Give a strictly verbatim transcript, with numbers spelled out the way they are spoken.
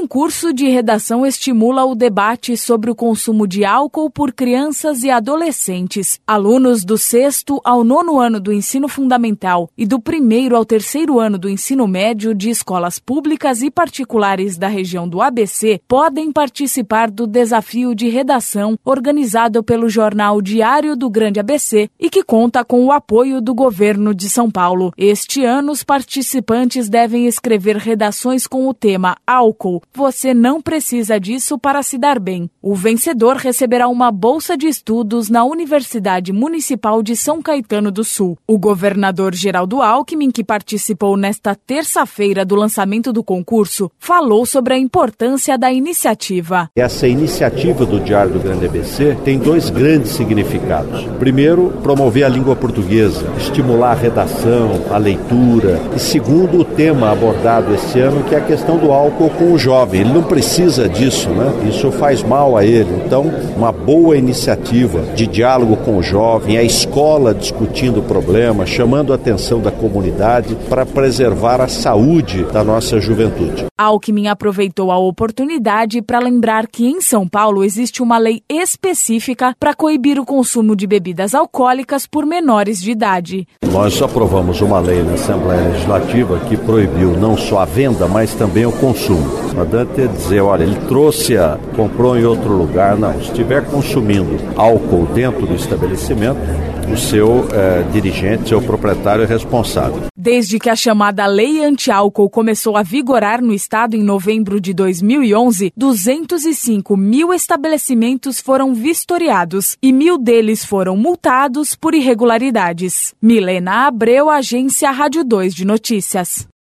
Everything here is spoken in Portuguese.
concurso de redação estimula o debate sobre o consumo de álcool por crianças e adolescentes. Alunos do sexto ao nono ano do ensino fundamental e do primeiro ao terceiro ano do ensino médio de escolas públicas e particulares da região do A B C podem participar do desafio de redação organizado pelo jornal Diário do Grande A B C e que conta com o apoio do governo de São Paulo. Este ano, os participantes devem escrever redações com o tema álcool. Você não precisa disso para se dar bem. O vencedor receberá uma bolsa de estudos na Universidade Municipal de São Caetano do Sul. O governador Geraldo Alckmin, que participou nesta terça-feira do lançamento do concurso, falou sobre a importância da iniciativa. Essa iniciativa do Diário do Grande A B C tem dois grandes significados. Primeiro, promover a língua portuguesa, estimular a redação, a leitura. E segundo, o tema abordado esse ano, que é a questão do álcool com o jovem. Ele não precisa disso, né? Isso faz mal a ele. Então, uma boa iniciativa de diálogo com o jovem, a escola discutindo o problema, chamando a atenção da comunidade para preservar a saúde da nossa juventude. Alckmin aproveitou a oportunidade para lembrar que em São Paulo existe uma lei específica para coibir o consumo de bebidas alcoólicas por menores de idade. Nós aprovamos uma lei na Assembleia Legislativa que proibiu não só a venda, mas também o consumo. Não adianta dizer, olha, ele trouxe, a, comprou em outro lugar. Não, se estiver consumindo álcool dentro do estabelecimento, o seu eh, dirigente, seu proprietário é responsável. Desde que a chamada Lei Anti-Álcool começou a vigorar no estado em novembro de dois mil e onze, duzentos e cinco mil estabelecimentos foram vistoriados e mil deles foram multados por irregularidades. Milena Abreu, Agência Rádio dois de Notícias.